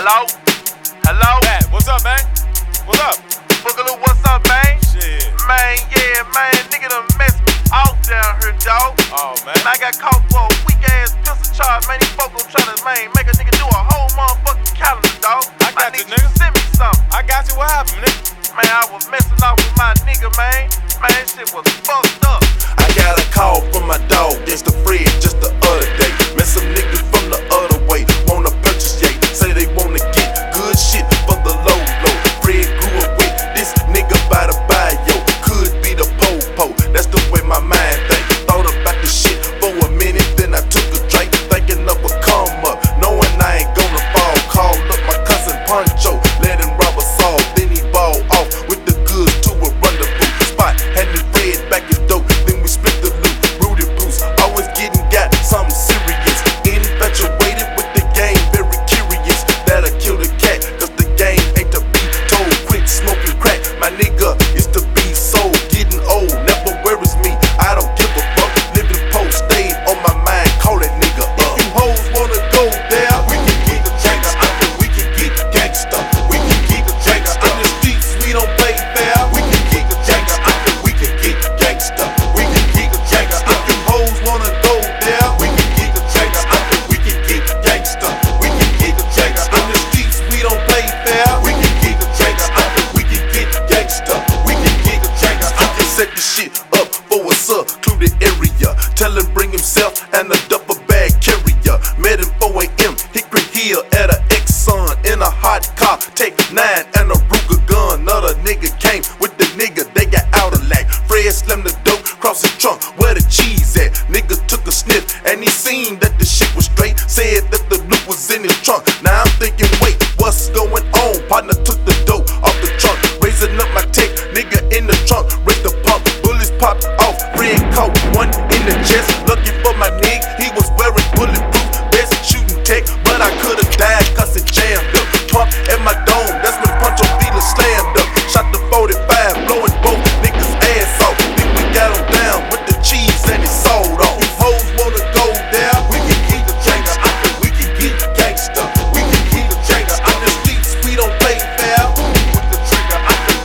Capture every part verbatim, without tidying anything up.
Hello? Hello? Matt, what's up, man? What's up? Boogaloo, what's up, man? Shit. Man, yeah, man, nigga done messed me off down here, dawg. Oh, man. And I got caught for a weak-ass pistol charge, man. These folk gon' try to, man, make a nigga do a whole motherfucking calendar, dawg. I got need you, nigga. to send me something. I got you. What happened, nigga? Man, I was messing off with my nigga, man. Man, shit was fucked up. I got a call from my dog, Gangsta Fred, just the other day. Met some niggas from the other way, wanna purchase yay. Say they wanna get good shit for the low low. Fred grew up with this nigga by the bio. Could be the po-po, that's the way my mind think. Thought about the shit for a minute, then I took a drink, thinking of a come up, knowing I ain't gonna fall. Called up my cousin Poncho, let him rob a saw, then he ball off with the goods to a rendezvous spot. Handed Fred back his dope, then we split the loot. Rudy Bruce, always getting got something serious. Infatuated with the game, very curious. That'll kill the cat, cause the game ain't to be told. Quit smoking crack, my nigga, it's to be sold. Getting old, never worries me, I don't give a fuck. Living post, stayed on my mind, call that nigga up. If you hoes wanna go there, we can get gangsta. We can get gangsta. We can get gangsta. In the streets, we don't play fair. We can get gangsta. We can get gangsta. We can get gangsta. If you hoes wanna go there, we can get gangsta. We can get gangsta. We can get gangsta. In the streets, we don't play fair. We can get gangsta. We can get gangsta. We can get gangsta. I can set the shit up for a secluded area. Tell him bring himself and a double bag carrier. Met him four A M Hickory Hill at a Exxon in a hot car. Take nine and a Ruger gun. Another nigga came with the nigga, they got out of lag. Fred slammed the dope, cross his trunk, where the cheese at? Nigga took a sniff and he seen that the shit was straight. Said that the loot was in his trunk. Now I'm thinking, wait, what's going on? Partner took the dope off the trunk, raising up my tech. Nigga in the trunk, raised the pump. Bullets popped off. Fred caught one in the chest. Lucky for my nigga, he was wearing bulletproof vest, shooting tech, but I could've died cause it jammed up. Pump at my dome, that's when Poncho Vila slammed up. Shot the forty-five, blowing both niggas' ass off. Then we got him down with the cheese and it sold off. If hoes wanna go there, we can get the gangsta. We can get gangsta. We can get the gangsta. On the streets, we don't play fair. With the trigger, I can.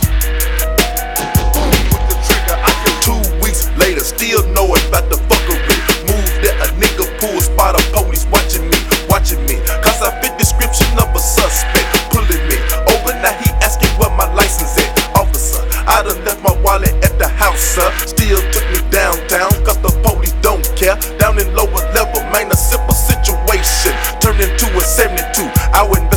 With the trigger, I can. Two weeks later, still know about the fuckery. Moved at a nigga pool spot, a police watching me, watching me. Cause I fit description of a suspect, pulling me over. Now he asking where my license at. Officer, I done left my wallet at the house, sir. Still took me downtown, cause the police don't care. Down in lower level, man, a simple situation turned into a seventy-two. I went